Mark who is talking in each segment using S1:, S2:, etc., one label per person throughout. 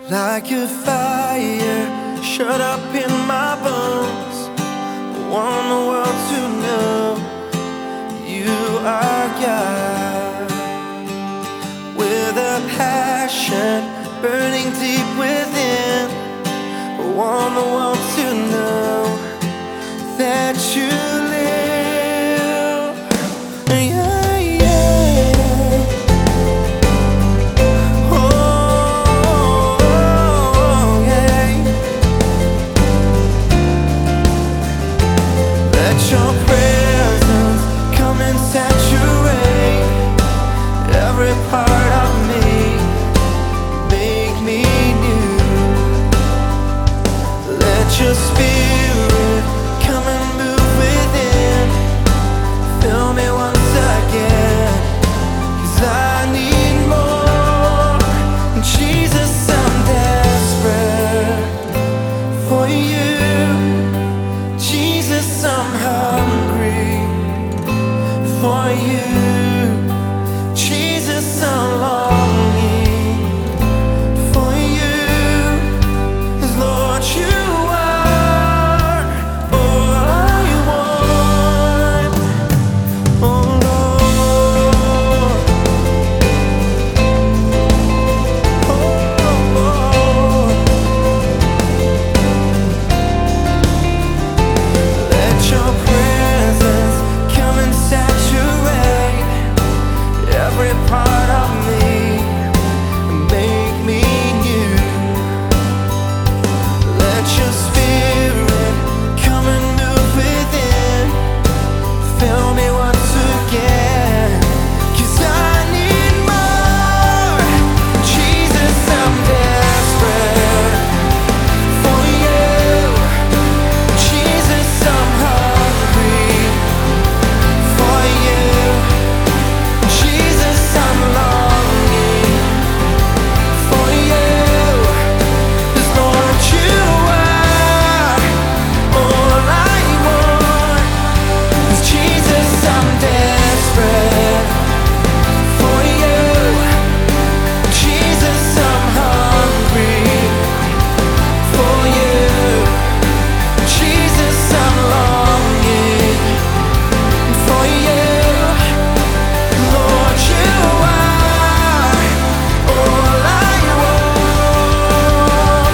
S1: Like a fire shut up in my bones, I want the world to know you are God. With a passion burning deep within, I want the world to know that you live. Yeah, yeah. Oh, yeah. Let your presence come and saturate every part of me, make me new. Let your spirit come and move within, fill me once again, 'cause I need more. Jesus, I'm desperate for you. Jesus, I'm hungry for you. Jesus, I'm longing for you. 'Cause Lord, you are all I want. Oh Lord, oh Lord. Let your presence come and saturate every part of me, make me new. Let your spirit come and move within, fill me once again, 'cause I need more. Jesus, I'm desperate for you. Jesus, I'm hungry for you. Jesus, I'm longing for you. 'Cause Lord, you are all I want. 'Cause Jesus, I'm desperate for you. Jesus, I'm hungry for you. Jesus, I'm longing for you. Lord, you are all I want.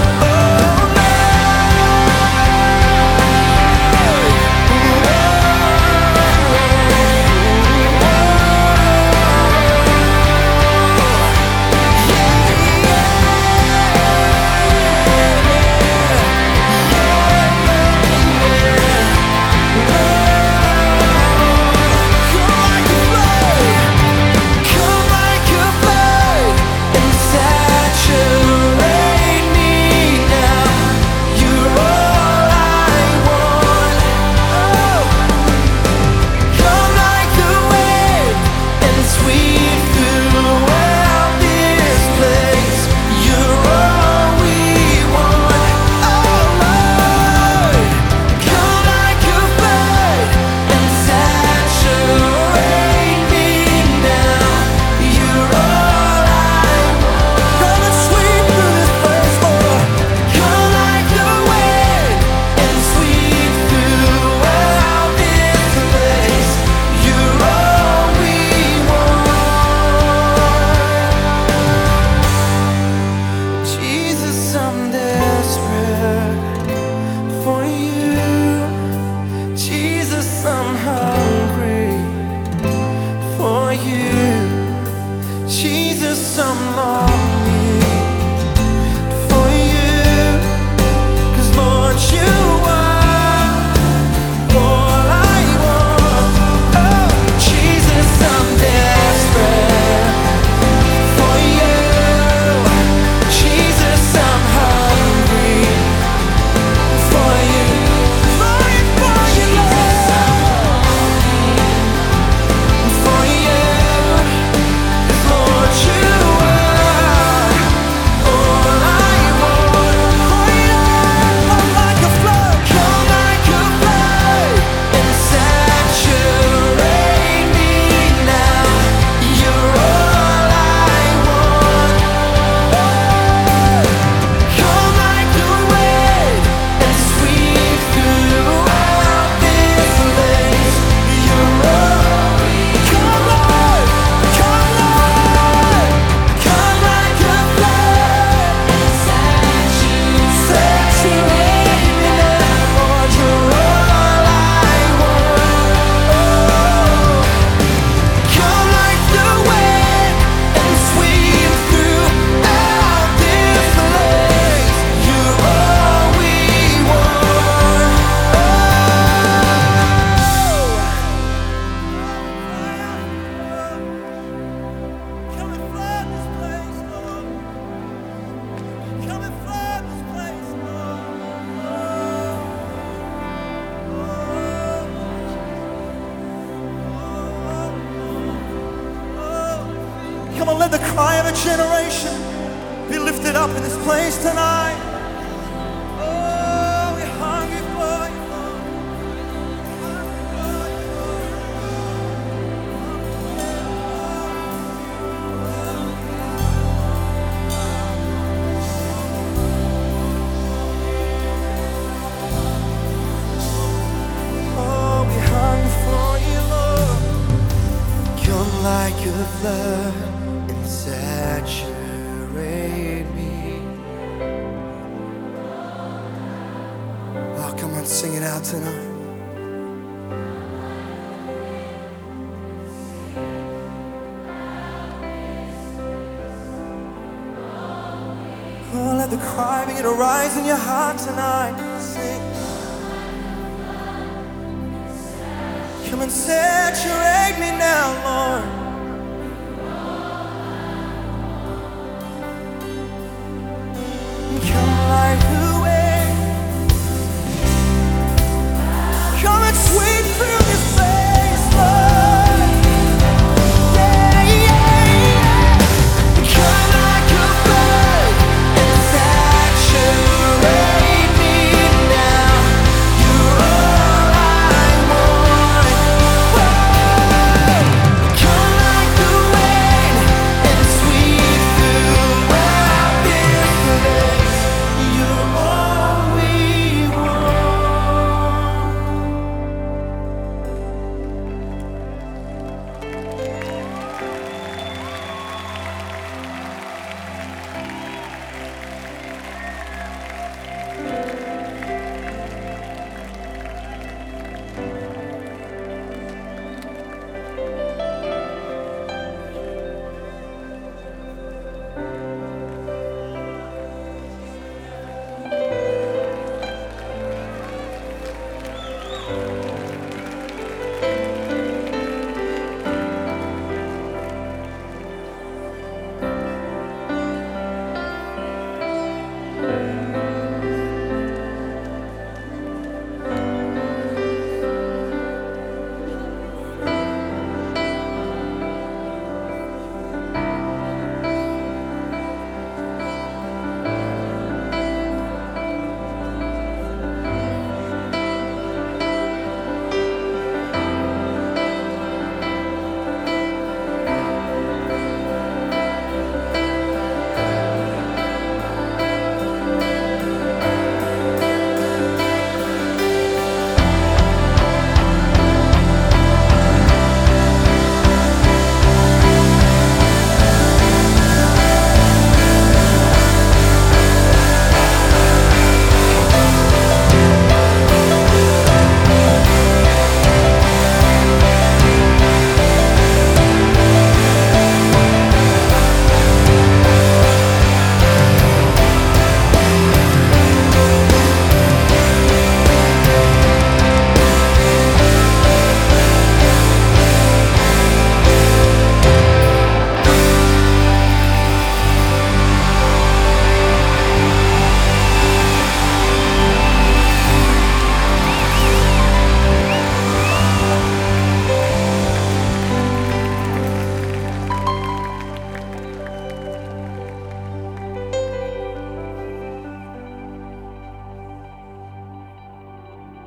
S1: Come like a flood and saturate me now. You're all I want. Oh, come like a wave and sweep throughout this place. You're all we want. Oh Lord, come like a flood and saturate me now. You're all I want. Come and sweep through this place, Lord. Come like a wave and sweep throughout this place. You're all we want. Jesus, I'm desperate for you. Jesus, I'm hungry for you. Jesus, I'm longing for you. 'Cause Lord, you are all I want. Oh, Jesus, I'm desperate for you. Jesus, I'm hungry for you. For you, for you. 'Cause Lord, you are generation be lifted up in this place tonight. Oh, we're hungry for you, Lord. Oh, we're hungry for you, Lord. Come like a flood and saturate me. Oh, come on, sing it out tonight. Oh, let the cry begin to rise in your heart tonight. Sing. Come and saturate me now, Lord. Come like the